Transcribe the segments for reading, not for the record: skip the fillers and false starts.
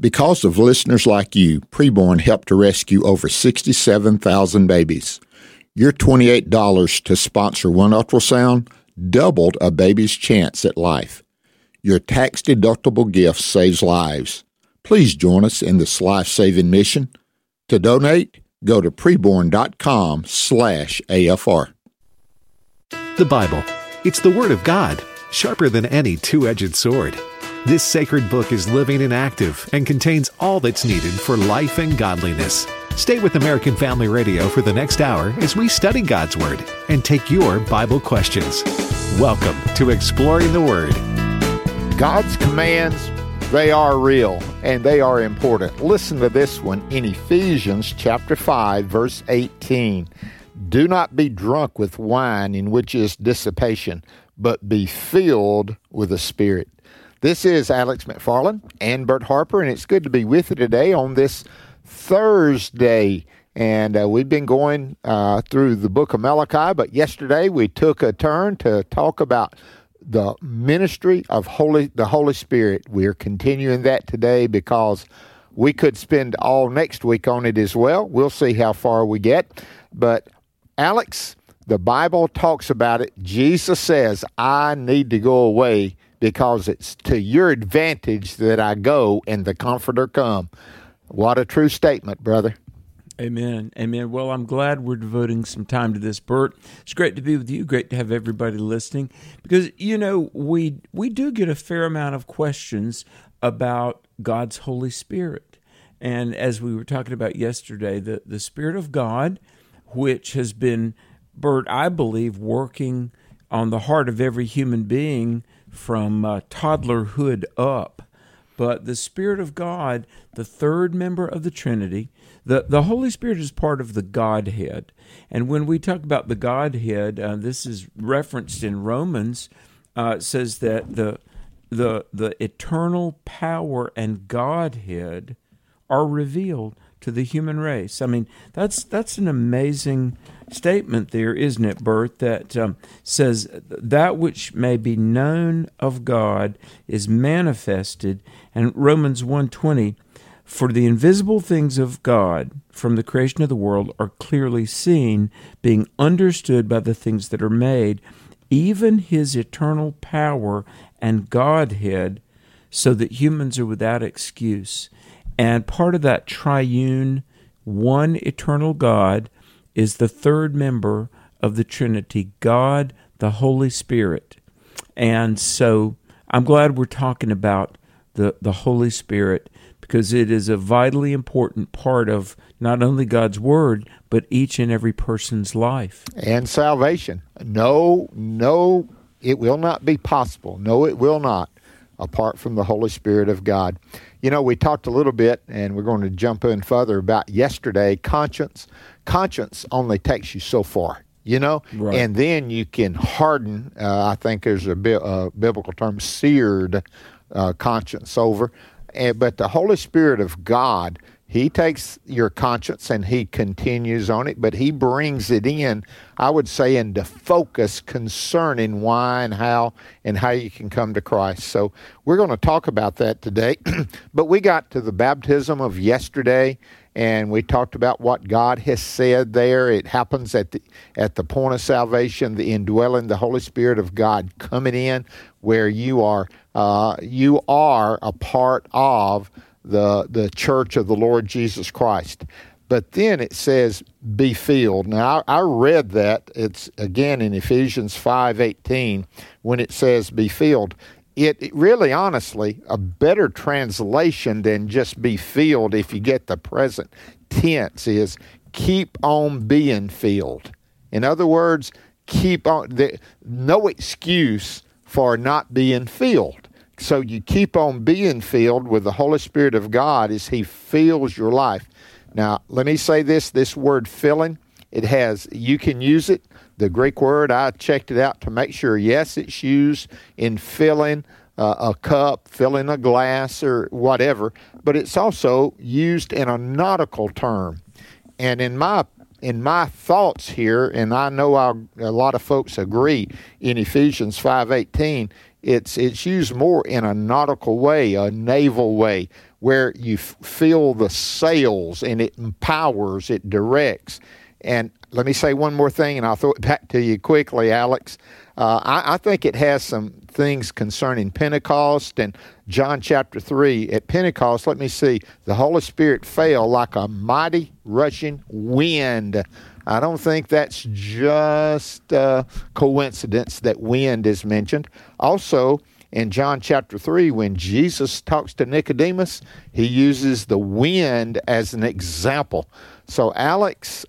Because of listeners like you, Preborn helped to rescue over 67,000 babies. Your $28 to sponsor one ultrasound doubled a baby's chance at life. Your tax-deductible gift saves lives. Please join us in this life-saving mission. To donate, go to preborn.com/AFR. The Bible. It's the Word of God, sharper than any two-edged sword. This sacred book is living and active and contains all that's needed for life and godliness. Stay with American Family Radio for the next hour as we study God's Word and take your Bible questions. Welcome to Exploring the Word. God's commands, they are real and they are important. Listen to this one in Ephesians chapter 5, verse 18. Do not be drunk with wine in which is dissipation, but be filled with the Spirit. This is Alex McFarland and Bert Harper, and it's good to be with you today on this Thursday. And we've been going through the book of Malachi, but yesterday we took a turn to talk about the ministry of the Holy Spirit. We're continuing that today because we could spend all next week on it as well. We'll see how far we get. But Alex, the Bible talks about it. Jesus says, I need to go away because it's to your advantage that I go and the Comforter come. What a true statement, brother. Amen. Amen. Well, I'm glad we're devoting some time to this, Bert. It's great to be with you. Great to have everybody listening because, you know, we do get a fair amount of questions about God's Holy Spirit. And as we were talking about yesterday, the Spirit of God, which has been, Bert, I believe, working on the heart of every human being from toddlerhood up. But the Spirit of God, the third member of the Trinity, the Holy Spirit is part of the Godhead. And when we talk about the Godhead, this is referenced in Romans, it says that the eternal power and Godhead are revealed to the human race. I mean, that's an amazing statement there, isn't it, Bert, that says that which may be known of God is manifested. And Romans 1:20, for the invisible things of God from the creation of the world are clearly seen, being understood by the things that are made, even his eternal power and Godhead, so that humans are without excuse. And part of that triune, one eternal God is the third member of the Trinity, God, the Holy Spirit. And so I'm glad we're talking about the Holy Spirit because it is a vitally important part of not only God's Word, but each and every person's life. And salvation. No, it will not be possible. No, it will not, apart from the Holy Spirit of God. You know, we talked a little bit, and we're going to jump in further about yesterday, conscience. Conscience only takes you so far, you know, right. And then you can harden, I think there's a biblical term, seared conscience over. But the Holy Spirit of God, He takes your conscience and He continues on it, but He brings it in, I would say, into focus concerning why and how you can come to Christ. So we're going to talk about that today. But we got to the baptism of yesterday, and we talked about what God has said there. It happens at the point of salvation, the indwelling, the Holy Spirit of God coming in, where you are a part of the church of the Lord Jesus Christ. But then it says, be filled. Now, I read that. It's, again, in Ephesians 5:18, when it says, be filled. It really, honestly, a better translation than just be filled, if you get the present tense, is keep on being filled. In other words, keep on. No excuse for not being filled. So you keep on being filled with the Holy Spirit of God as He fills your life. Now, let me say this word filling, you can use it. The Greek word, I checked it out to make sure, yes, it's used in filling a cup, filling a glass, or whatever, but it's also used in a nautical term. And in my thoughts here, and I know a lot of folks agree, in Ephesians 5:18, it's used more in a nautical way, a naval way, where you feel the sails, and it empowers, it directs. And let me say one more thing, and I'll throw it back to you quickly, Alex. I think it has some things concerning Pentecost and John chapter 3. At Pentecost, let me see, the Holy Spirit fell like a mighty rushing wind. I don't think that's just coincidence that wind is mentioned. Also, in John chapter 3, when Jesus talks to Nicodemus, he uses the wind as an example. So, Alex,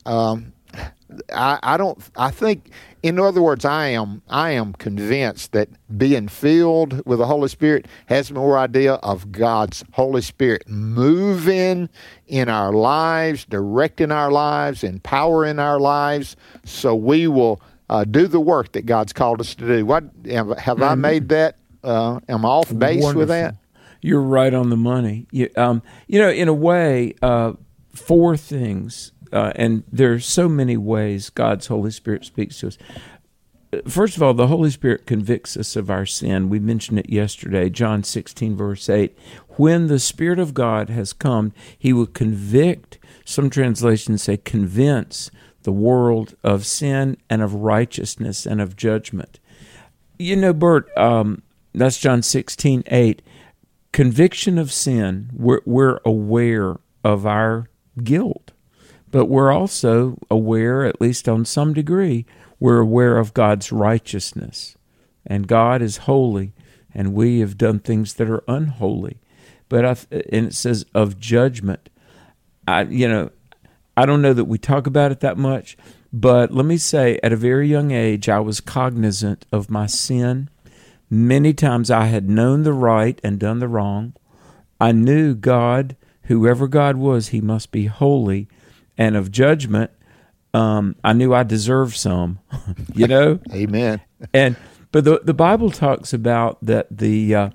I think, in other words, I am convinced that being filled with the Holy Spirit has more idea of God's Holy Spirit moving in our lives, directing our lives, empowering our lives, so we will do the work that God's called us to do. What have I made that? Am I off base Wonderful. with that? You're right on the money. In a way, four things. And there are so many ways God's Holy Spirit speaks to us. First of all, the Holy Spirit convicts us of our sin. We mentioned it yesterday, John 16, verse 8. When the Spirit of God has come, he will convict, some translations say convince, the world of sin and of righteousness and of judgment. Bert, that's John 16, 8. Conviction of sin, we're aware of our guilt. But we're also aware, at least on some degree, we're aware of God's righteousness. And God is holy, and we have done things that are unholy. And it says of judgment. I don't know that we talk about it that much, but let me say, at a very young age, I was cognizant of my sin. Many times I had known the right and done the wrong. I knew God, whoever God was, he must be holy. And of judgment, I knew I deserved some, Amen. But the Bible talks about that the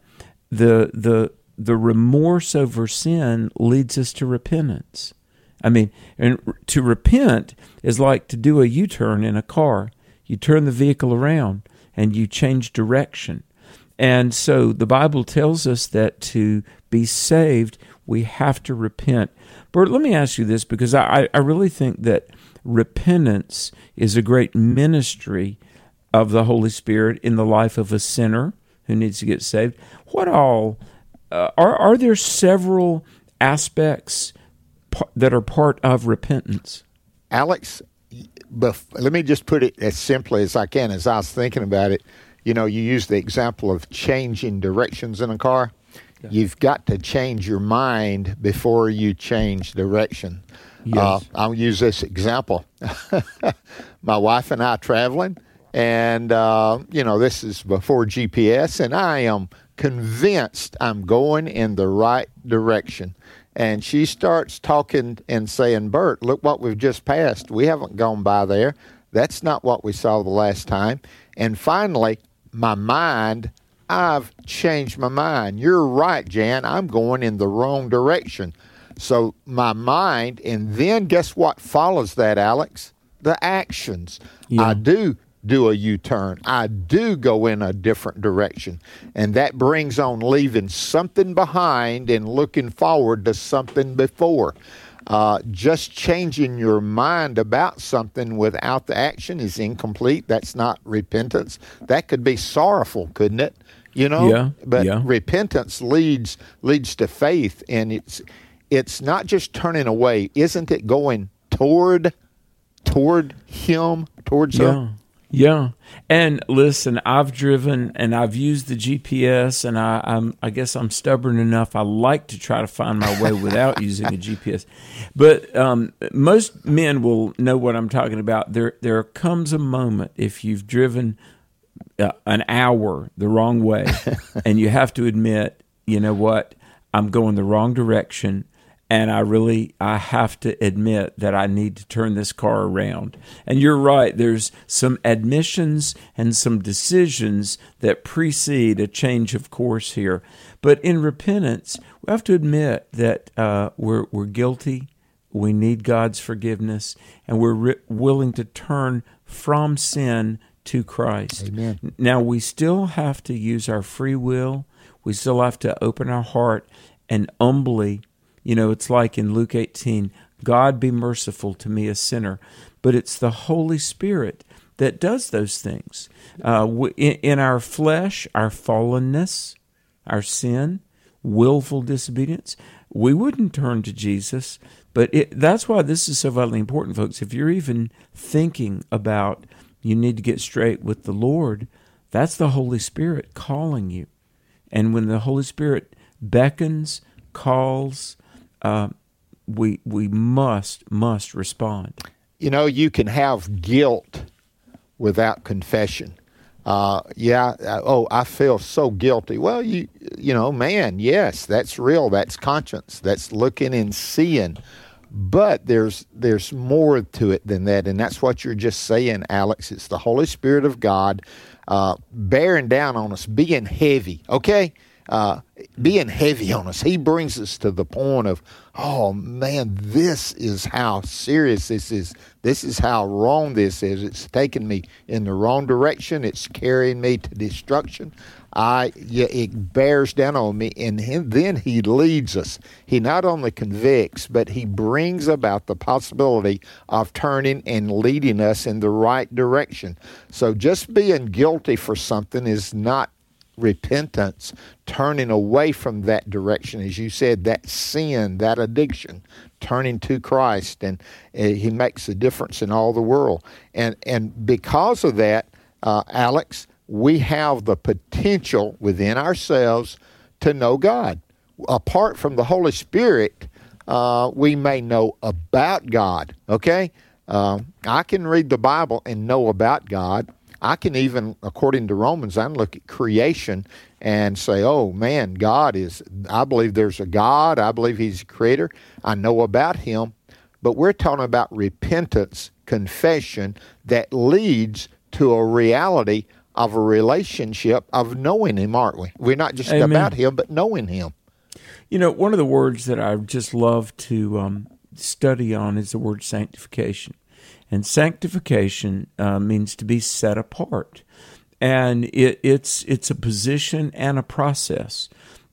remorse over sin leads us to repentance. And to repent is like to do a U-turn in a car. You turn the vehicle around and you change direction. And so the Bible tells us that to be saved, we have to repent. Bert, let me ask you this, because I really think that repentance is a great ministry of the Holy Spirit in the life of a sinner who needs to get saved. What all, are there several aspects that are part of repentance? Alex, let me just put it as simply as I can. As I was thinking about it, you use the example of changing directions in a car. Yeah. You've got to change your mind before you change direction. Yes. I'll use this example. My wife and I traveling, and, this is before GPS, and I am convinced I'm going in the right direction. And she starts talking and saying, Bert, look what we've just passed. We haven't gone by there. That's not what we saw the last time. And finally, I've changed my mind. You're right, Jan. I'm going in the wrong direction. So my mind, and then guess what follows that, Alex? The actions. Yeah. I do a U-turn. I do go in a different direction. And that brings on leaving something behind and looking forward to something before. Just changing your mind about something without the action is incomplete. That's not repentance. That could be sorrowful, couldn't it? Yeah. But repentance leads to faith, and it's not just turning away. Isn't it going toward Him, towards Him? Yeah. And listen, I've driven and I've used the GPS, and I guess I'm stubborn enough. I like to try to find my way without using a GPS. But most men will know what I'm talking about. There comes a moment, if you've driven an hour the wrong way, and you have to admit, you know what, I'm going the wrong direction. And I have to admit that I need to turn this car around. And you're right, there's some admissions and some decisions that precede a change of course here. But in repentance, we have to admit that we're guilty, we need God's forgiveness, and we're willing to turn from sin to Christ. Amen. Now, we still have to use our free will. We still have to open our heart and humbly, it's like in Luke 18, God be merciful to me, a sinner. But it's the Holy Spirit that does those things. In our flesh, our fallenness, our sin, willful disobedience, we wouldn't turn to Jesus. But that's why this is so vitally important, folks. If you're even thinking about you need to get straight with the Lord, that's the Holy Spirit calling you. And when the Holy Spirit beckons, calls, we must respond. You can have guilt without confession. I feel so guilty. Well, man, yes, that's real. That's conscience. That's looking and seeing. But there's more to it than that, and that's what you're just saying, Alex. It's the Holy Spirit of God bearing down on us, being heavy, okay? Being heavy on us. He brings us to the point of, oh, man, this is how serious this is. This is how wrong this is. It's taking me in the wrong direction. It's carrying me to destruction. It bears down on me, and then He leads us. He not only convicts, but He brings about the possibility of turning and leading us in the right direction. So just being guilty for something is not repentance, turning away from that direction, as you said, that sin, that addiction, turning to Christ, and He makes a difference in all the world. And because of that, Alex, we have the potential within ourselves to know God. Apart from the Holy Spirit, we may know about God, okay? I can read the Bible and know about God. I can even, according to Romans, I can look at creation and say, oh, man, I believe there's a God. I believe He's a creator. I know about Him. But we're talking about repentance, confession, that leads to a reality of a relationship of knowing Him, aren't we? We're not just Amen. About Him, but knowing Him. One of the words that I just love to study on is the word sanctification. And sanctification means to be set apart. And it's a position and a process.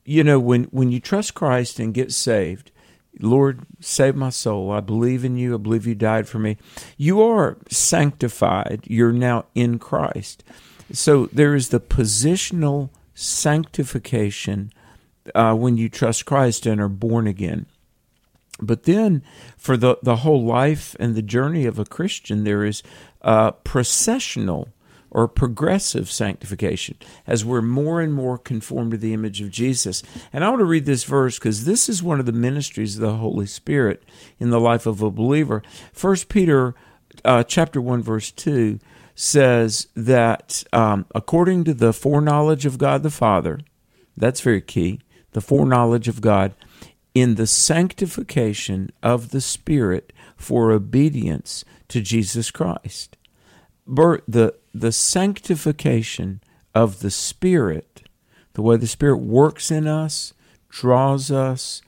When you trust Christ and get saved, Lord, save my soul. I believe in You. I believe You died for me. You are sanctified. You're now in Christ. So there is the positional sanctification when you trust Christ and are born again. But then for the whole life and the journey of a Christian, there is processional or progressive sanctification as we're more and more conformed to the image of Jesus. And I want to read this verse because this is one of the ministries of the Holy Spirit in the life of a believer. 1 Peter chapter 1, verse 2 says that according to the foreknowledge of God the Father, that's very key, the foreknowledge of God, in the sanctification of the Spirit for obedience to Jesus Christ. Bert, the sanctification of the Spirit, the way the Spirit works in us, draws us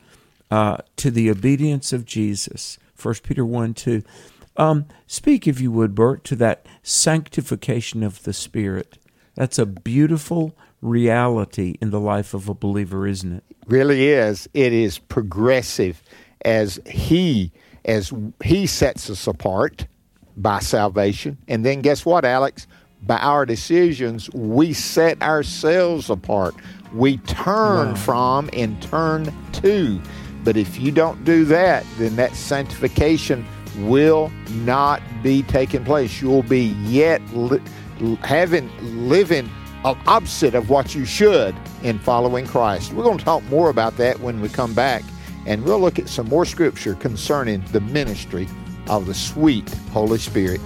to the obedience of Jesus. 1 Peter 1, 2. Speak, if you would, Bert, to that sanctification of the Spirit. That's a beautiful reality in the life of a believer, isn't it? Really is. It is progressive as He sets us apart by salvation. And then guess what, Alex? By our decisions, we set ourselves apart. We turn from and turn to. But if you don't do that, then that sanctification will not be taking place. You'll be yet living opposite of what you should in following Christ. We're going to talk more about that when we come back, and we'll look at some more scripture concerning the ministry of the sweet Holy Spirit.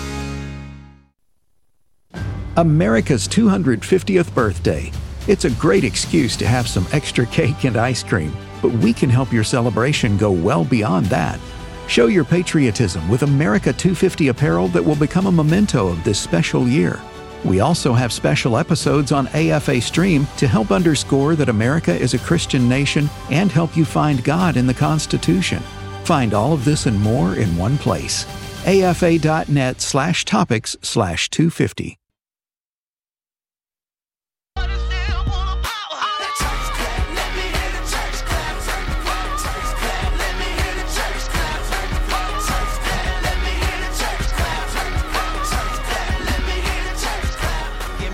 America's 250th birthday. It's a great excuse to have some extra cake and ice cream, but we can help your celebration go well beyond that. Show your patriotism with America 250 apparel that will become a memento of this special year. We also have special episodes on AFA Stream to help underscore that America is a Christian nation and help you find God in the Constitution. Find all of this and more in one place. afa.net/topics/250.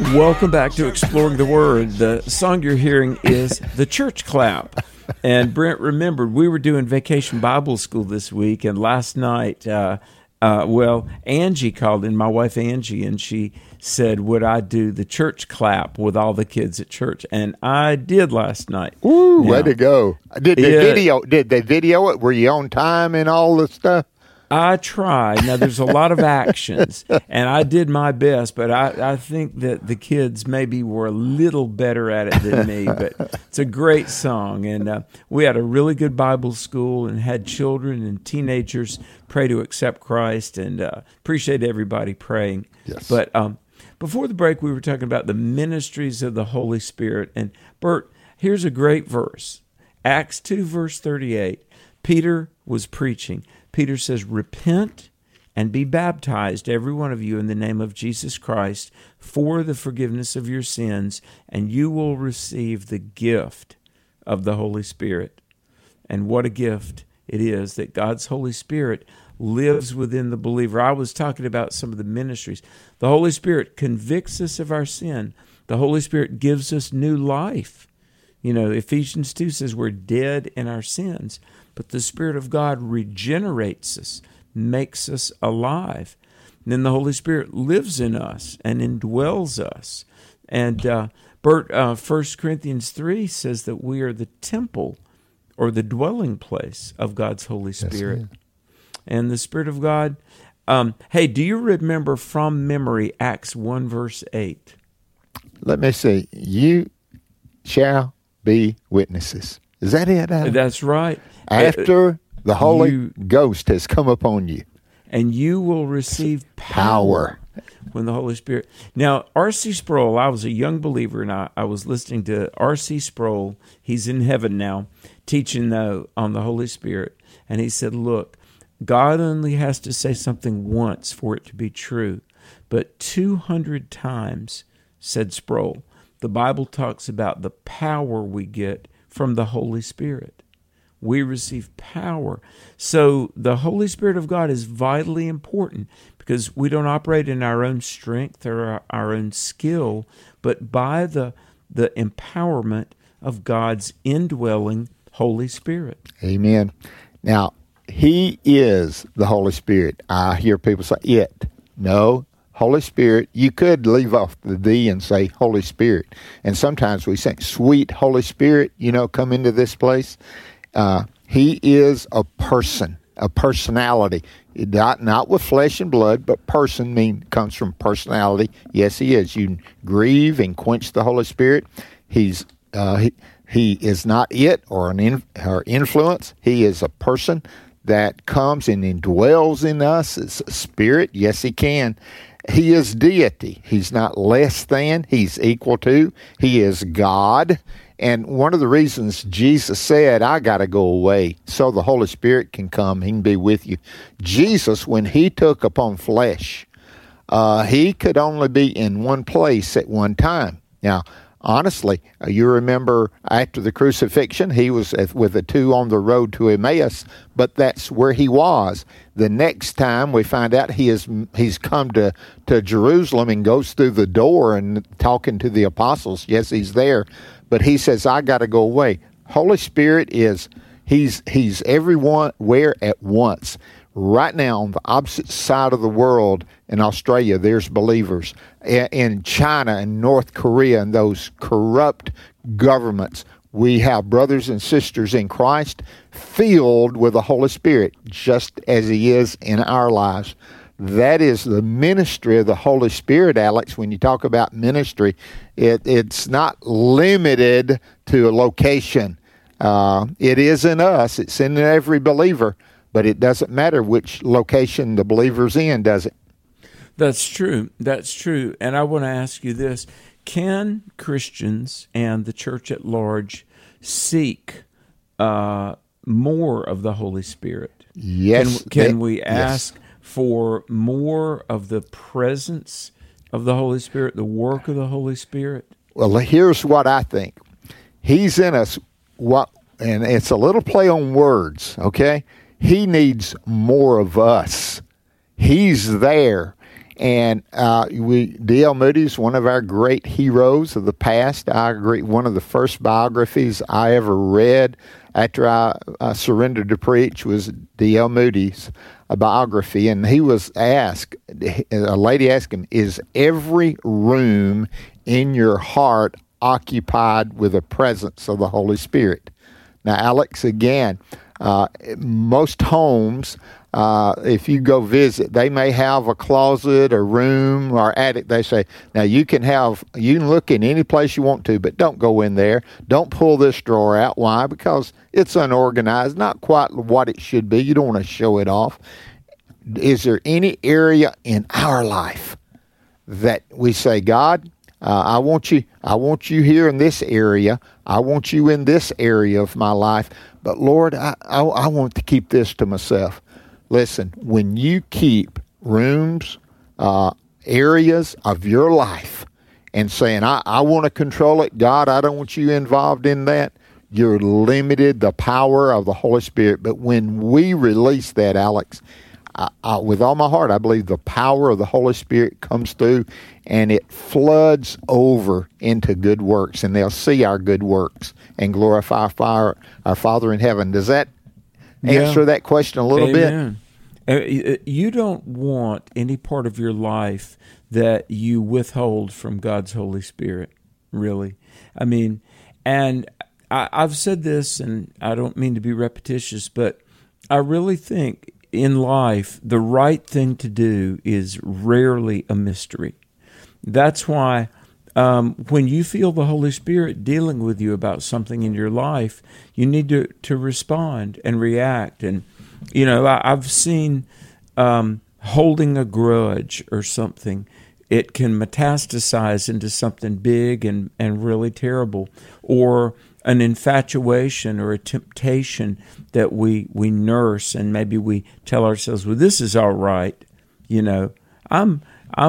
Welcome back to Exploring the Word. The song you're hearing is The Church Clap. And Brent remembered we were doing Vacation Bible School this week, and last night, Angie called in, my wife Angie, and she said, would I do the church clap with all the kids at church? And I did last night. Ooh, way to go. Did they video it? Were you on time and all the stuff? I tried. Now, there's a lot of actions, and I did my best, but I think that the kids maybe were a little better at it than me, but it's a great song, and we had a really good Bible school and had children and teenagers pray to accept Christ, and appreciate everybody praying. Yes. But before the break, we were talking about the ministries of the Holy Spirit, and Bert, here's a great verse. Acts 2, verse 38. Peter was preaching. Peter says, repent and be baptized, every one of you, in the name of Jesus Christ for the forgiveness of your sins, and you will receive the gift of the Holy Spirit. And what a gift it is that God's Holy Spirit lives within the believer. I was talking about some of the ministries. The Holy Spirit convicts us of our sin. The Holy Spirit gives us new life. You know, Ephesians 2 says we're dead in our sins, but the Spirit of God regenerates us, makes us alive. And then the Holy Spirit lives in us and indwells us. And Bert, 1 Corinthians 3 says that we are the temple or the dwelling place of God's Holy Spirit. Yes, and the Spirit of God. Hey, do you remember from memory Acts 1, verse 8? Let me see. You shall be witnesses. Is that it, Adam? That's right. After the Holy Ghost has come upon you. And you will receive power when the Holy Spirit... Now, R.C. Sproul, I was a young believer, and I was listening to R.C. Sproul. He's in heaven now, teaching on the Holy Spirit. And he said, look, God only has to say something once for it to be true. But 200 times, said Sproul, the Bible talks about the power we get from the Holy Spirit. We receive power. So the Holy Spirit of God is vitally important because we don't operate in our own strength or our own skill, but by the empowerment of God's indwelling Holy Spirit. Amen. Now, He is the Holy Spirit. I hear people say it. No, Holy Spirit, you could leave off the "the" and say Holy Spirit. And sometimes we say, sweet Holy Spirit, come into this place. He is a person, a personality. Not with flesh and blood, but person comes from personality. Yes, He is. You grieve and quench the Holy Spirit. He is not it or or influence. He is a person that comes and indwells in us. It's a spirit. Yes, He can. He is deity. He's not less than. He's equal to. He is God. And one of the reasons Jesus said, I got to go away so the Holy Spirit can come. He can be with you. Jesus, when He took upon flesh, He could only be in one place at one time. Now, honestly, you remember after the crucifixion, He was with the two on the road to Emmaus, but that's where He was. The next time we find out He's come to Jerusalem and goes through the door and talking to the apostles. Yes, He's there, but He says, I got to go away. Holy Spirit He's everywhere at once. Right now, on the opposite side of the world in Australia, there's believers. In China and North Korea and those corrupt governments, we have brothers and sisters in Christ filled with the Holy Spirit, just as He is in our lives. That is the ministry of the Holy Spirit, Alex. When you talk about ministry, it's not limited to a location. It is in us. It's in every believer. But it doesn't matter which location the believer's in, does it? That's true. That's true. And I want to ask you this. Can Christians and the church at large seek more of the Holy Spirit? Yes. Can we ask for more of the presence of the Holy Spirit, the work of the Holy Spirit? Well, here's what I think. He's in us, and it's a little play on words, okay? He needs more of us. He's there. And D.L. Moody's one of our great heroes of the past. I agree. One of the first biographies I ever read after I surrendered to preach was D.L. Moody's biography. And he was asked, a lady asked him, is every room in your heart occupied with the presence of the Holy Spirit? Now, Alex, again, most homes, if you go visit, they may have a closet or room or attic. They say, now you can look in any place you want to, but don't go in there. Don't pull this drawer out. Why? Because it's unorganized, not quite what it should be. You don't want to show it off. Is there any area in our life that we say, God, I want you here in this area. I want you in this area of my life. But Lord, I want to keep this to myself. Listen, when you keep rooms, areas of your life and saying, I want to control it, God, I don't want you involved in that, you're limited the power of the Holy Spirit. But when we release that, Alex, with all my heart, I believe the power of the Holy Spirit comes through and it floods over into good works, and they'll see our good works and glorify our Father in heaven. Does that answer that question a little bit? You don't want any part of your life that you withhold from God's Holy Spirit, really. I mean, and I've said this, and I don't mean to be repetitious, but I really think in life, the right thing to do is rarely a mystery. That's why when you feel the Holy Spirit dealing with you about something in your life, you need to respond and react. And, you know, I've seen holding a grudge or something, it can metastasize into something big and really terrible, or an infatuation or a temptation that we nurse, and maybe we tell ourselves, well, this is all right. You know, I'm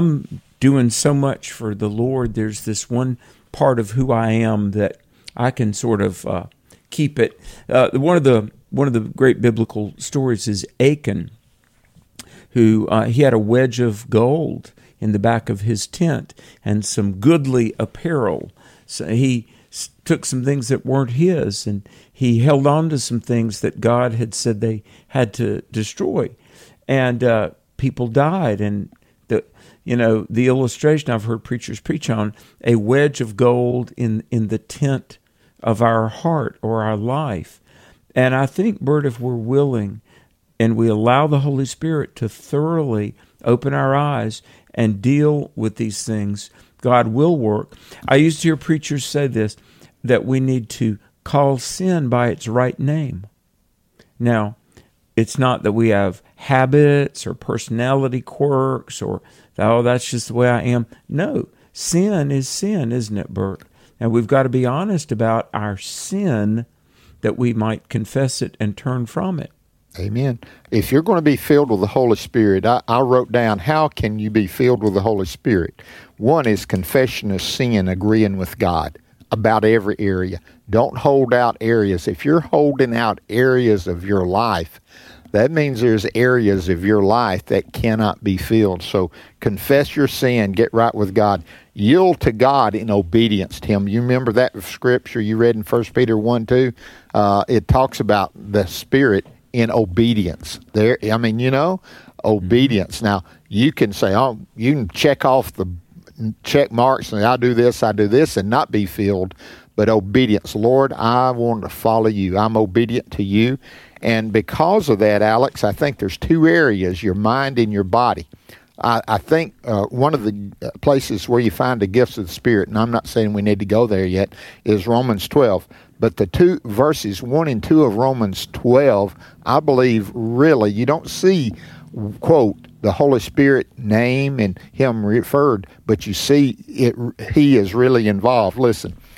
doing so much for the Lord. There's this one part of who I am that I can sort of keep it. One of the great biblical stories is Achan, who he had a wedge of gold in the back of his tent and some goodly apparel. So he took some things that weren't his, and he held on to some things that God had said they had to destroy. And people died, and the illustration I've heard preachers preach on, a wedge of gold in the tent of our heart or our life. And I think, Bert, if we're willing and we allow the Holy Spirit to thoroughly open our eyes and deal with these things, God will work. I used to hear preachers say this, that we need to call sin by its right name. Now, it's not that we have habits or personality quirks or, oh, that's just the way I am. No, sin is sin, isn't it, Bert? And we've got to be honest about our sin that we might confess it and turn from it. Amen. If you're going to be filled with the Holy Spirit, I wrote down, how can you be filled with the Holy Spirit? One is confession of sin, agreeing with God about every area. Don't hold out areas. If you're holding out areas of your life, that means there's areas of your life that cannot be filled. So confess your sin, get right with God, yield to God in obedience to Him. You remember that scripture you read in 1 Peter 1:2? It talks about the Spirit in obedience. Obedience. Now, you can say, you can check off the check marks and I do this and not be filled, but obedience. Lord, I want to follow you. I'm obedient to you. And because of that, Alex, I think there's two areas, your mind and your body. I think one of the places where you find the gifts of the Spirit, and I'm not saying we need to go there yet, is Romans 12. But the two verses, 1 and 2 of Romans 12, I believe really you don't see, quote, the Holy Spirit name and Him referred, but you see He is really involved. Listen,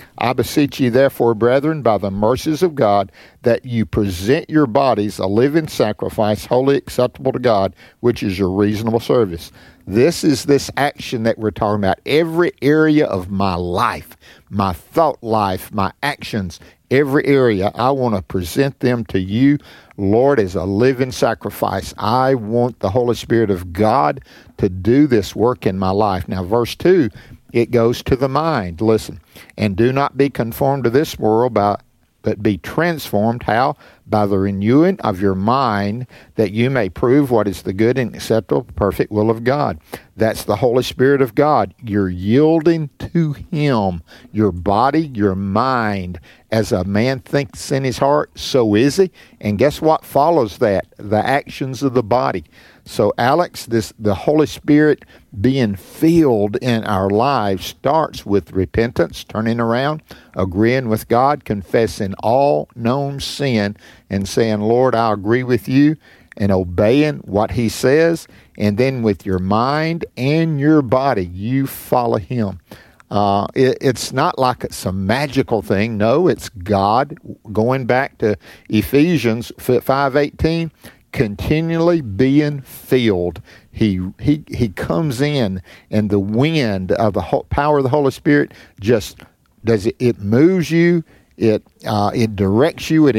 I beseech you, therefore, brethren, by the mercies of God, that you present your bodies a living sacrifice, wholly acceptable to God, which is your reasonable service. This is this action that we're talking about. Every area of my life, my thought life, my actions, every area, I want to present them to you, Lord, as a living sacrifice. I want the Holy Spirit of God to do this work in my life. Now, verse 2, it goes to the mind. Listen, and do not be conformed to this world, but be transformed. How? By the renewing of your mind, that you may prove what is the good and acceptable, perfect will of God. That's the Holy Spirit of God. You're yielding to Him. Your body, your mind. As a man thinks in his heart, so is he. And guess what follows that? The actions of the body. So, Alex, the Holy Spirit being filled in our lives starts with repentance, turning around, agreeing with God, confessing all known sin, and saying, Lord, I agree with you, and obeying what He says. And then with your mind and your body, you follow Him. It's not like it's a magical thing. No, it's God. Going back to Ephesians 5:18, continually being filled. He comes in, and the wind of the power of the Holy Spirit just does it. It moves you. It directs you.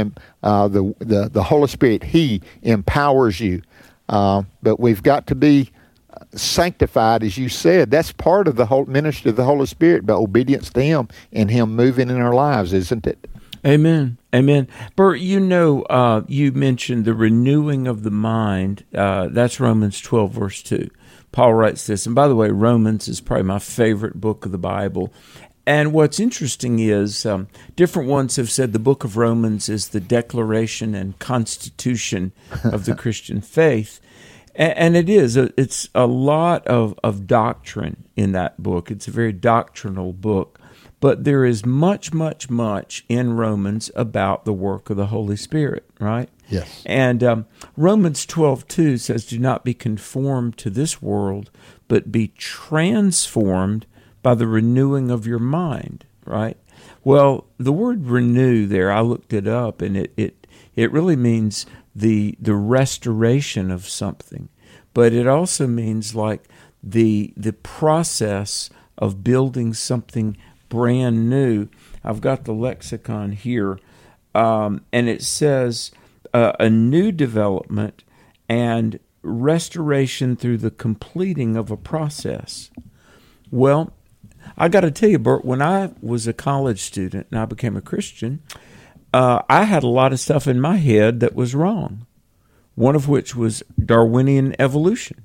The Holy Spirit, He empowers you. But we've got to be sanctified, as you said. That's part of the whole ministry of the Holy Spirit, by obedience to Him and Him moving in our lives, isn't it? Amen. Amen. Bert, you mentioned the renewing of the mind. That's Romans 12, verse 2. Paul writes this. And by the way, Romans is probably my favorite book of the Bible. And what's interesting is different ones have said the book of Romans is the declaration and constitution of the Christian faith. And it is. It's a lot of doctrine in that book. It's a very doctrinal book. But there is much, much, much in Romans about the work of the Holy Spirit, right? Yes. And Romans 12:2 says, do not be conformed to this world, but be transformed by the renewing of your mind, right? Well, the word renew there, I looked it up, and it really means the restoration of something. But it also means like the process of building something brand new. I've got the lexicon here, and it says a new development and restoration through the completing of a process. Well, I got to tell you, Bert, when I was a college student and I became a Christian, I had a lot of stuff in my head that was wrong, one of which was Darwinian evolution.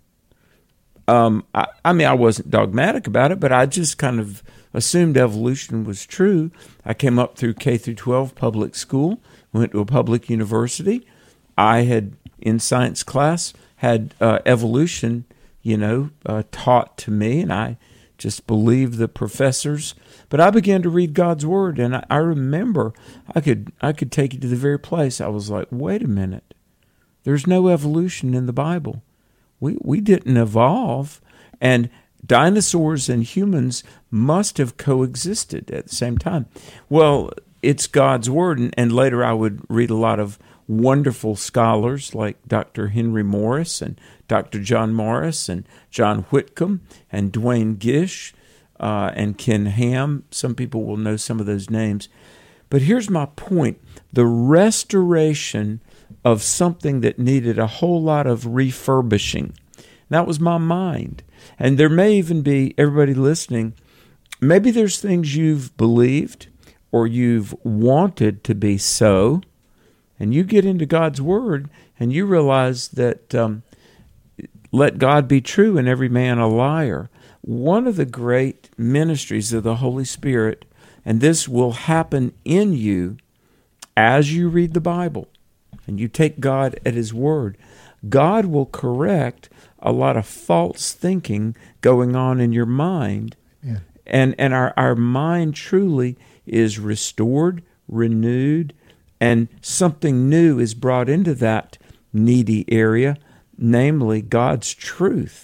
I wasn't dogmatic about it, but I just kind of assumed evolution was true. I came up through K through 12 public school, went to a public university. I had, in science class, had evolution, taught to me, and I just believed the professors. But I began to read God's Word, and I remember I could take you to the very place. I was like, wait a minute, there's no evolution in the Bible. We didn't evolve, and dinosaurs and humans must have coexisted at the same time. Well, it's God's Word, and later I would read a lot of wonderful scholars like Dr. Henry Morris and Dr. John Morris and John Whitcomb and Dwayne Gish and Ken Ham. Some people will know some of those names. But here's my point. The restoration of something that needed a whole lot of refurbishing. That was my mind. And there may even be, everybody listening, maybe there's things you've believed or you've wanted to be so, and you get into God's Word and you realize that let God be true and every man a liar. One of the great ministries of the Holy Spirit, and this will happen in you as you read the Bible and you take God at His Word, God will correct a lot of false thinking going on in your mind. Yeah. And our mind truly is restored, renewed, and something new is brought into that needy area, namely God's truth.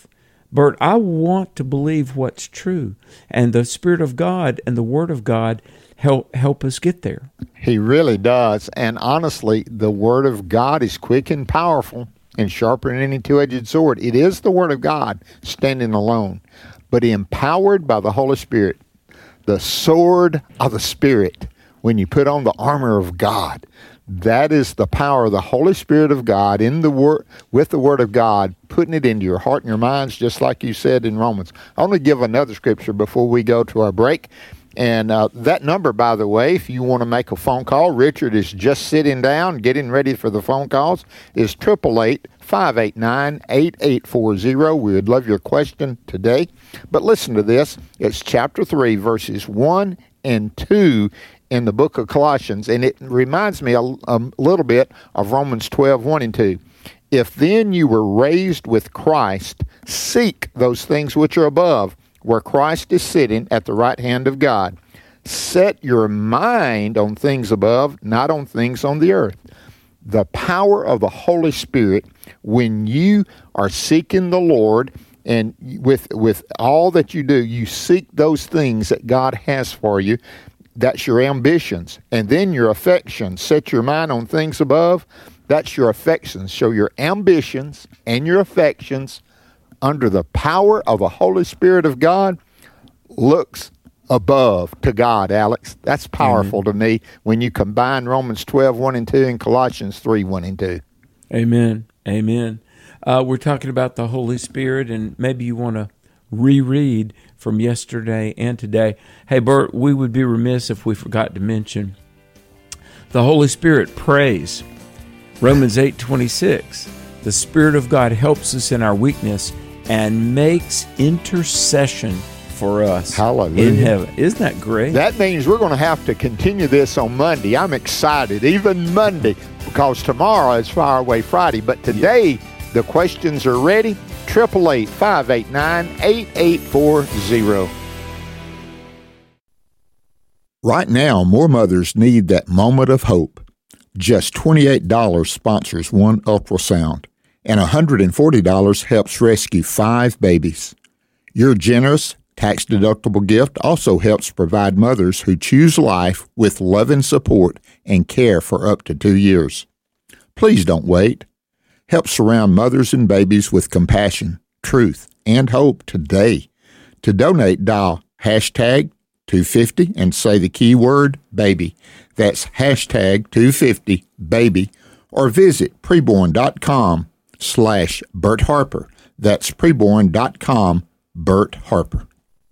Bert, I want to believe what's true. And the Spirit of God and the Word of God help us get there. He really does. And honestly, the Word of God is quick and powerful and sharper than any two-edged sword. It is the Word of God standing alone, but empowered by the Holy Spirit. The sword of the Spirit, when you put on the armor of God, that is the power of the Holy Spirit of God in the word, with the Word of God, putting it into your heart and your minds, just like you said in Romans. I want to give another scripture before we go to our break. And that number, by the way, if you want to make a phone call, Richard is just sitting down, getting ready for the phone calls, is 888-589-8840. We would love your question today. But listen to this. It's chapter 3, verses 1 and 2 in the book of Colossians, and it reminds me a little bit of Romans 12, 1 and 2. If then you were raised with Christ, seek those things which are above, where Christ is sitting at the right hand of God. Set your mind on things above, not on things on the earth. The power of the Holy Spirit, when you are seeking the Lord, and with all that you do, you seek those things that God has for you. That's your ambitions. And then your affections. Set your mind on things above. That's your affections. So your ambitions and your affections, under the power of the Holy Spirit of God, looks above to God, Alex. That's powerful to me when you combine Romans 12, 1 and 2 and Colossians 3, 1 and 2. Amen. Amen. We're talking about the Holy Spirit, and maybe you want to reread from yesterday and today. Hey, Bert, we would be remiss if we forgot to mention the Holy Spirit prays. Romans 8:26. The Spirit of God helps us in our weakness and makes intercession for us. Hallelujah. In heaven. Isn't that great? That means we're going to have to continue this on Monday. I'm excited, even Monday, because tomorrow is Fire Away Friday. But today, the questions are ready. 888-589-8840. Right now, more mothers need that moment of hope. Just $28 sponsors one ultrasound, and $140 helps rescue 5 babies. Your generous, tax-deductible gift also helps provide mothers who choose life with love and support and care for up to 2 years. Please don't wait. Help surround mothers and babies with compassion, truth, and hope today. To donate, dial hashtag 250 and say the keyword baby. That's hashtag 250 baby, or visit preborn.com/Bert Harper. That's preborn.com Bert Harper.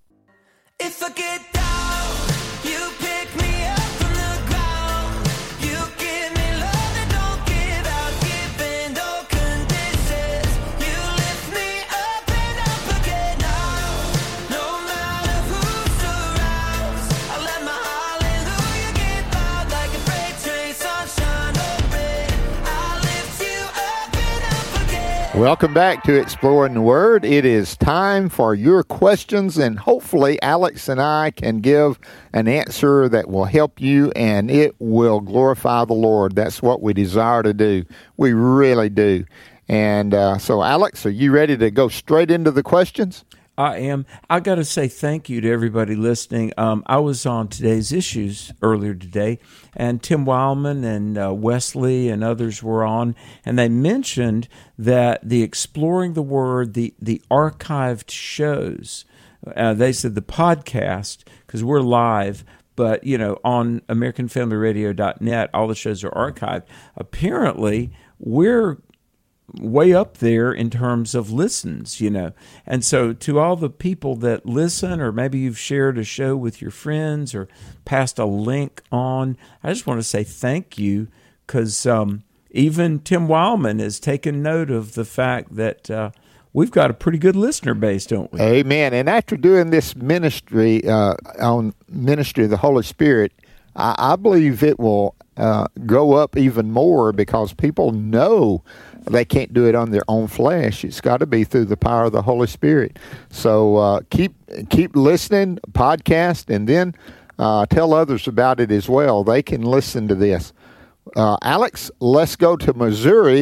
If I get down, you pick me up from the ground. You give me love that don't give out, giving no conditions. You lift me up and up again now. No matter who surrounds, I let my hallelujah get loud like a freight train, sunshine or rain. I lift you up and up again. Welcome back to Exploring the Word. It is time for your questions, and hopefully Alex and I can give an answer that will help you, and it will glorify the Lord. That's what we desire to do. We really do. And so, Alex, are you ready to go straight into the questions? I am. I got to say thank you to everybody listening. I was on Today's Issues earlier today, and Tim Wildman and Wesley and others were on, and they mentioned that the Exploring the Word, the archived shows, they said the podcast, because we're live, but, on AmericanFamilyRadio.net, all the shows are archived. Apparently, we're way up there in terms of listens, And so to all the people that listen, or maybe you've shared a show with your friends or passed a link on, I just want to say thank you, because even Tim Wildman has taken note of the fact that we've got a pretty good listener base, don't we? Amen. And after doing this ministry on Ministry of the Holy Spirit, I believe it will go up even more, because people know they can't do it on their own flesh. It's got to be through the power of the Holy Spirit. So keep listening, podcast, and then tell others about it as well. They can listen to this. Alex, let's go to Missouri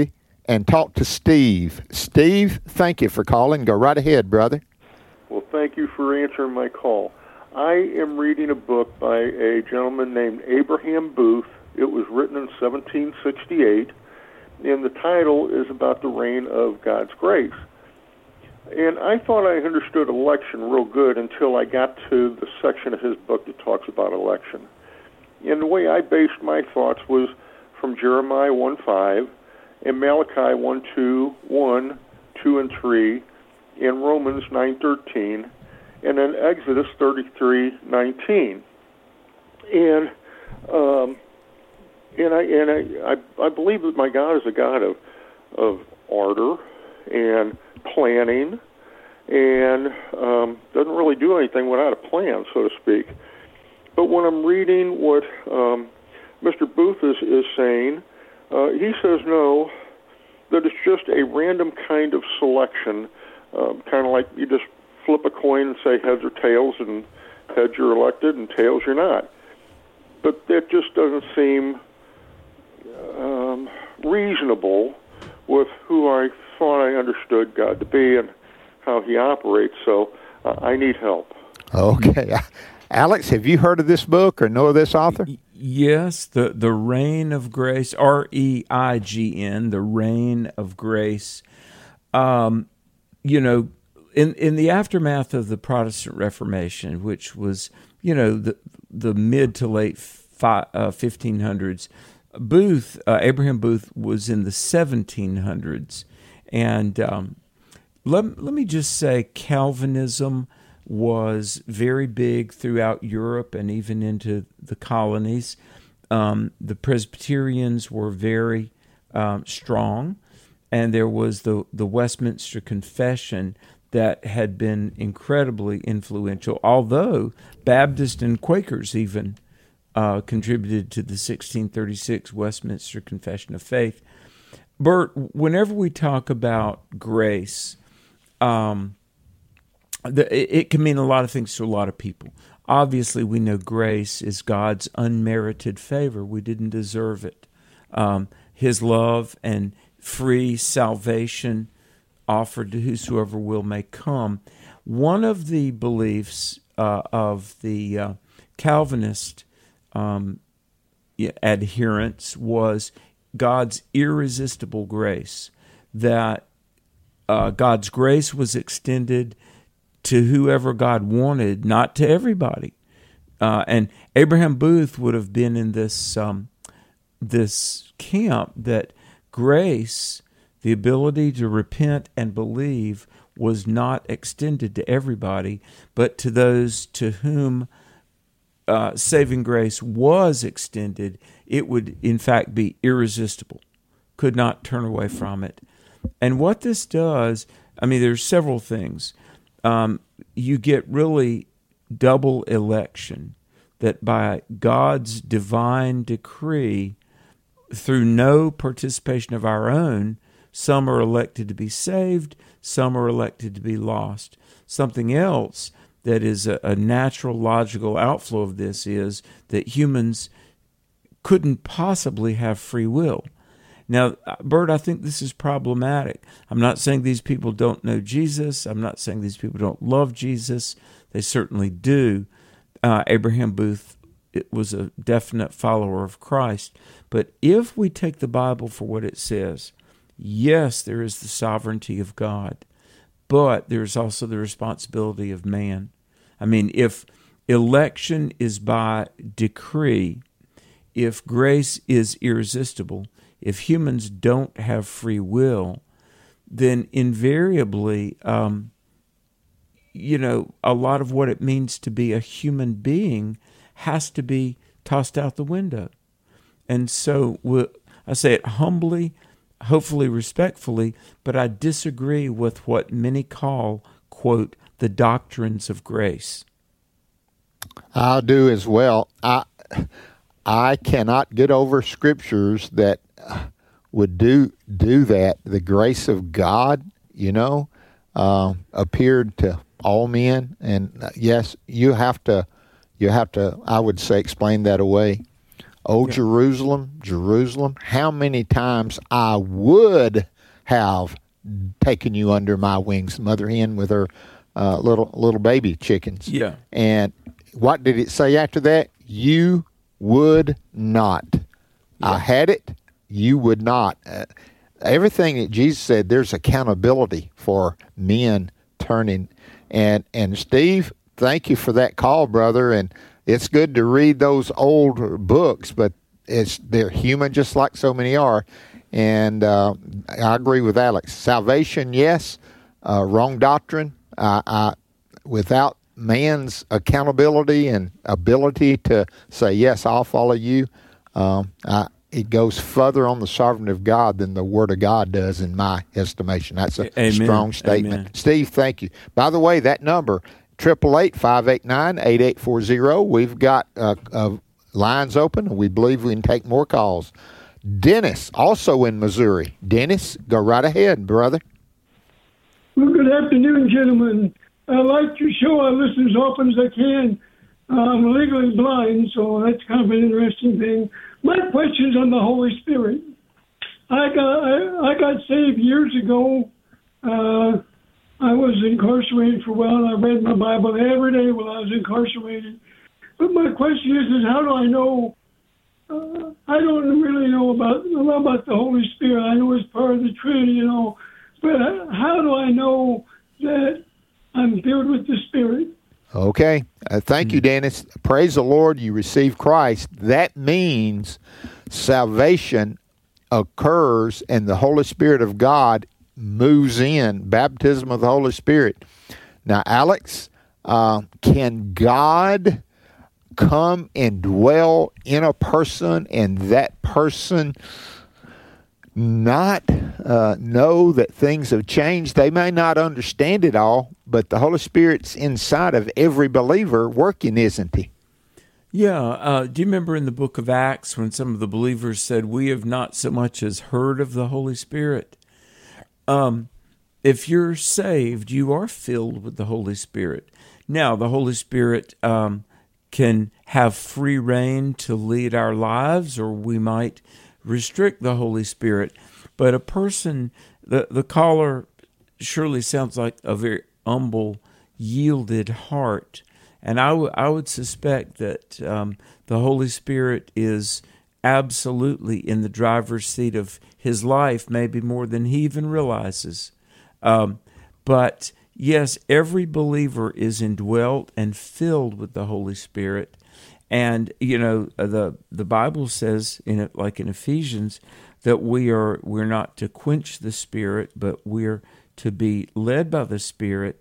and talk to Steve. Steve, thank you for calling. Go right ahead, brother. Well, thank you for answering my call. I am reading a book by a gentleman named Abraham Booth. It was written in 1768, and the title is about the reign of God's grace. And I thought I understood election real good until I got to the section of his book that talks about election. And the way I based my thoughts was from Jeremiah 1:5, and Malachi 1:2, 2 and 3, and Romans 9:13, and then Exodus 33:19. And I believe that my God is a God of order and planning, and doesn't really do anything without a plan, so to speak. But when I'm reading what Mr. Booth is saying, he says no, that it's just a random kind of selection, kind of like you just flip a coin and say heads or tails, and heads you're elected and tails you're not. But that just doesn't seem reasonable with who I thought I understood God to be and how he operates, so I need help. Okay. Alex, have you heard of this book or know of this author? Yes, the Reign of Grace, REIGN, the Reign of Grace. In the aftermath of the Protestant Reformation, which was, the mid to late 1500s, Abraham Booth was in the 1700s. And let me just say Calvinism was very big throughout Europe and even into the colonies. The Presbyterians were very strong, and there was the Westminster Confession that had been incredibly influential, although Baptists and Quakers even contributed to the 1636 Westminster Confession of Faith. Bert, whenever we talk about grace, it can mean a lot of things to a lot of people. Obviously, we know grace is God's unmerited favor. We didn't deserve it. His love and free salvation offered to whosoever will may come. One of the beliefs of the Calvinist adherents was God's irresistible grace, that God's grace was extended to whoever God wanted, not to everybody. And Abraham Booth would have been in this camp that grace, the ability to repent and believe, was not extended to everybody, but to those to whom saving grace was extended, it would in fact be irresistible, could not turn away from it. And what this does, there's several things. You get really double election, that by God's divine decree, through no participation of our own, some are elected to be saved, some are elected to be lost. Something else that is a natural, logical outflow of this is that humans couldn't possibly have free will. Now, Bert, I think this is problematic. I'm not saying these people don't know Jesus. I'm not saying these people don't love Jesus. They certainly do. Abraham Booth was a definite follower of Christ. But if we take the Bible for what it says, yes, there is the sovereignty of God, but there is also the responsibility of man. If election is by decree, if grace is irresistible, if humans don't have free will, then invariably, a lot of what it means to be a human being has to be tossed out the window. And so I say it humbly, hopefully respectfully, but I disagree with what many call, quote, the doctrines of grace. I do as well. I cannot get over scriptures that would do that. The grace of God, appeared to all men, and yes, you have to. I would say, explain that away. Oh, yeah. Jerusalem, how many times I would have taken you under my wings. Mother hen with her little baby chickens. Yeah. And what did it say after that? You would not. I had it. You would not. Everything that Jesus said, there's accountability for men turning. And Steve, thank you for that call, brother. And it's good to read those old books, but they're human just like so many are. And I agree with Alex. Salvation, yes. Wrong doctrine. Without man's accountability and ability to say, yes, I'll follow you, it goes further on the sovereignty of God than the Word of God does, in my estimation. That's a strong statement. Amen. Steve, thank you. By the way, that number, 888-589-8840. We've got lines open, and we believe we can take more calls. Dennis, also in Missouri. Dennis, go right ahead, brother. Well, good afternoon, gentlemen. I like your show. I listen as often as I can. I'm legally blind, so that's kind of an interesting thing. My question's on the Holy Spirit. I got saved years ago. I was incarcerated for a while, and I read my Bible every day while I was incarcerated. But my question is how do I know? I don't really know about the Holy Spirit. I know it's part of the Trinity, but how do I know that I'm filled with the Spirit? Okay. Thank you, Dennis. Praise the Lord, you receive Christ. That means salvation occurs and the Holy Spirit of God moves in, baptism of the Holy Spirit. Now, Alex, can God come and dwell in a person and that person not know that things have changed? They may not understand it all, but the Holy Spirit's inside of every believer working, isn't he? Yeah. Do you remember in the book of Acts when some of the believers said, we have not so much as heard of the Holy Spirit? If you're saved, you are filled with the Holy Spirit. Now, the Holy Spirit can have free reign to lead our lives, or we might restrict the Holy Spirit. But a person, the caller surely sounds like a very humble, yielded heart. And I would suspect that the Holy Spirit is absolutely in the driver's seat of his life, maybe more than he even realizes. But yes, every believer is indwelt and filled with the Holy Spirit. And, the Bible says, in Ephesians, that we're not to quench the Spirit, but we're to be led by the Spirit,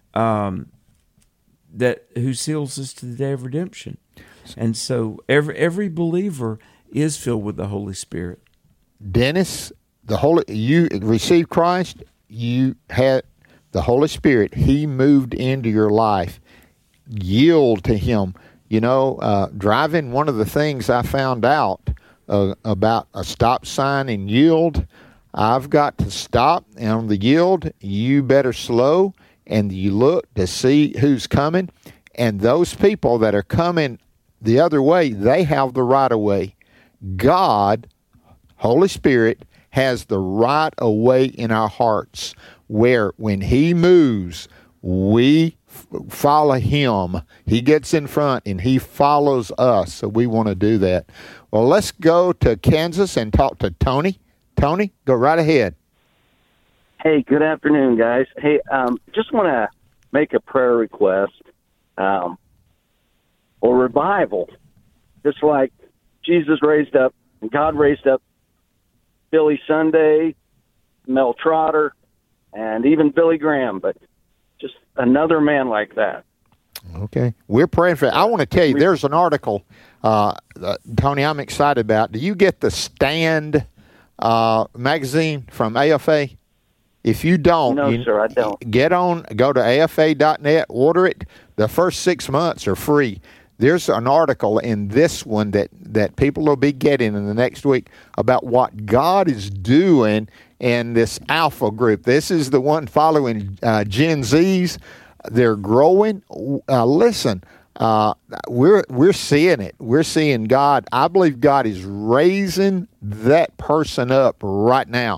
that who seals us to the day of redemption. And so every believer is filled with the Holy Spirit. Dennis, you received Christ, you had the Holy Spirit. He moved into your life. Yield to him. Driving, one of the things I found out about a stop sign and yield, I've got to stop, and on the yield, you better slow, and you look to see who's coming. And those people that are coming the other way, they have the right of way. God, Holy Spirit, has the right of way in our hearts, where when he moves, we follow him. He gets in front and he follows us. So we want to do that. Well, let's go to Kansas and talk to Tony. Tony, go right ahead. Hey, good afternoon, guys. Hey, just want to make a prayer request or revival. Just like Jesus raised up, and God raised up Billy Sunday, Mel Trotter, and even Billy Graham, but just another man like that. Okay. We're praying for that. I want to tell you, there's an article, Tony, I'm excited about. Do you get the Stand magazine from AFA? If you don't, no, sir, I don't. Go to afa.net, order it. The first 6 months are free. There's an article in this one that people will be getting in the next week about what God is doing in this alpha group. This is the one following Gen Zs. They're growing. Listen, we're seeing it. We're seeing God. I believe God is raising that person up right now.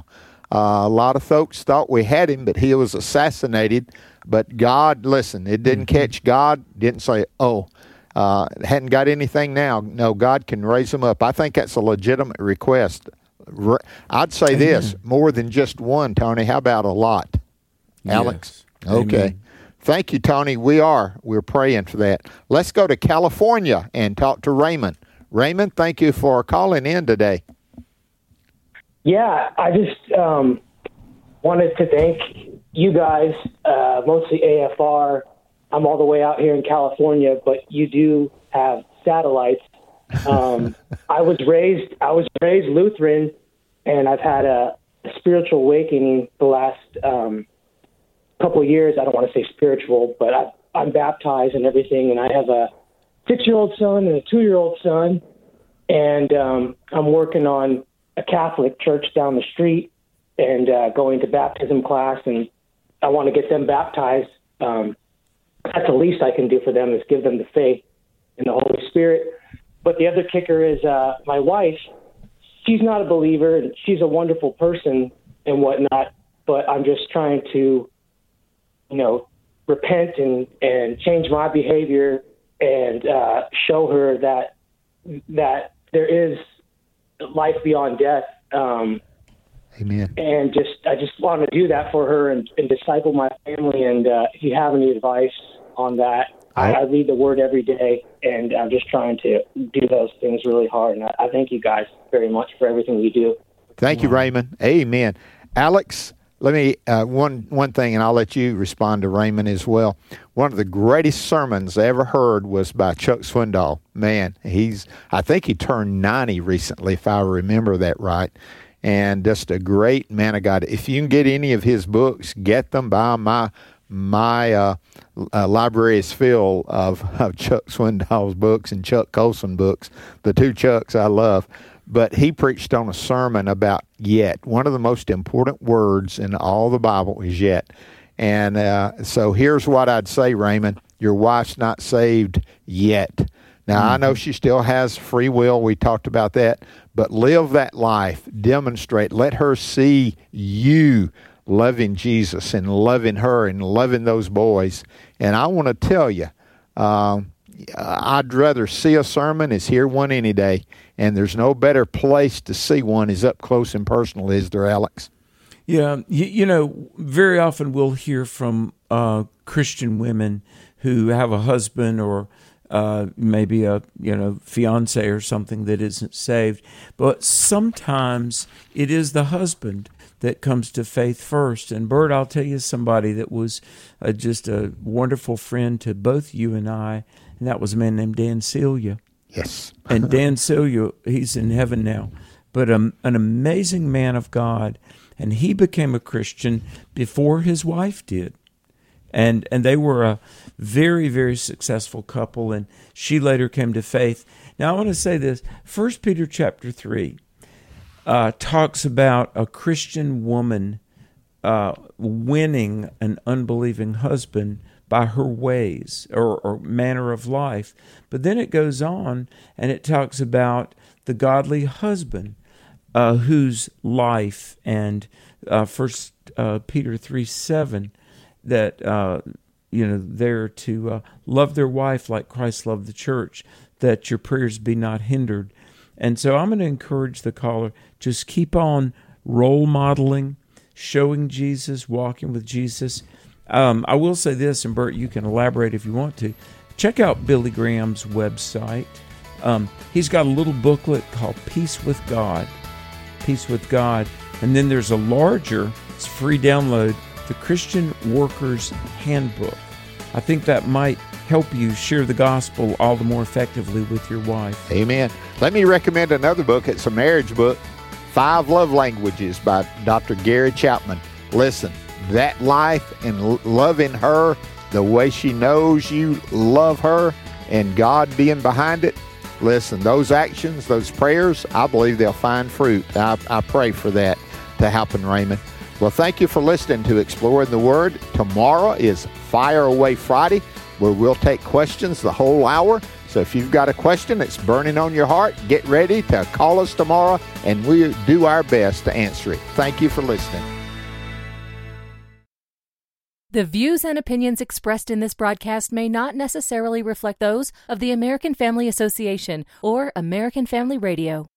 A lot of folks thought we had him, but he was assassinated. But God, listen, it didn't catch God, didn't say, hadn't got anything now. No, God can raise him up. I think that's a legitimate request. I'd say this, more than just one, Tony. How about a lot? Alex? Yes. Okay. Amen. Thank you, Tony. We're praying for that. Let's go to California and talk to Raymond. Raymond, thank you for calling in today. Yeah, I just wanted to thank you guys, mostly AFR. I'm all the way out here in California, but you do have satellites. I was raised Lutheran, and I've had a spiritual awakening the last couple of years. I don't want to say spiritual, but I'm baptized and everything, and I have a 6-year-old son and a 2-year-old son, and I'm working on a Catholic church down the street and going to baptism class, and I want to get them baptized. That's the least I can do for them, is give them the faith in the Holy Spirit. But the other kicker is my wife. She's not a believer, and she's a wonderful person and whatnot, but I'm just trying to, repent and change my behavior and show her that there is life beyond death. Amen. And I just want to do that for her and disciple my family. And if you have any advice on that, I read the Word every day, and I'm just trying to do those things really hard. And I thank you guys very much for everything you do. Thank you, Raymond. Amen. Alex, let me one thing, and I'll let you respond to Raymond as well. One of the greatest sermons I ever heard was by Chuck Swindoll. Man, I think he turned 90 recently, if I remember that right. And just a great man of God. If you can get any of his books, get them. Buy my library is filled of Chuck Swindoll's books and Chuck Colson books, the two Chucks I love. But he preached on a sermon about yet. One of the most important words in all the Bible is yet. And so here's what I'd say, Raymond. Your wife's not saved yet. Now, I know she still has free will. We talked about that. But live that life. Demonstrate. Let her see you loving Jesus and loving her and loving those boys. And I want to tell you, I'd rather see a sermon as hear one any day. And there's no better place to see one is up close and personal, is there, Alex? Yeah, very often we'll hear from Christian women who have a husband or maybe a fiance or something that isn't saved, but sometimes it is the husband that comes to faith first. And Bert, I'll tell you somebody that was just a wonderful friend to both you and I, and that was a man named Dan Celia. Yes. And Dan Celia, he's in heaven now, but an amazing man of God, and he became a Christian before his wife did. And they were a very, very successful couple, and she later came to faith. Now, I want to say this. 1 Peter chapter 3 talks about a Christian woman winning an unbelieving husband by her ways or manner of life. But then it goes on, and it talks about the godly husband whose life, and 1 Peter 3:7, that they're to love their wife like Christ loved the church, that your prayers be not hindered. And so I'm going to encourage the caller, just keep on role modeling, showing Jesus, walking with Jesus. I will say this, and Bert, you can elaborate if you want to. Check out Billy Graham's website. He's got a little booklet called Peace with God. Peace with God. And then there's a larger, it's a free download, the Christian Worker's Handbook. I think that might help you share the gospel all the more effectively with your wife. Amen. Let me recommend another book. It's a marriage book, 5 Love Languages by Dr. Gary Chapman. Listen, that life and loving her the way she knows you love her and God being behind it, listen, those actions, those prayers, I believe they'll find fruit. I pray for that to happen, Raymond. Well, thank you for listening to Exploring the Word. Tomorrow is Fire Away Friday, where we'll take questions the whole hour. So if you've got a question that's burning on your heart, get ready to call us tomorrow, and we'll do our best to answer it. Thank you for listening. The views and opinions expressed in this broadcast may not necessarily reflect those of the American Family Association or American Family Radio.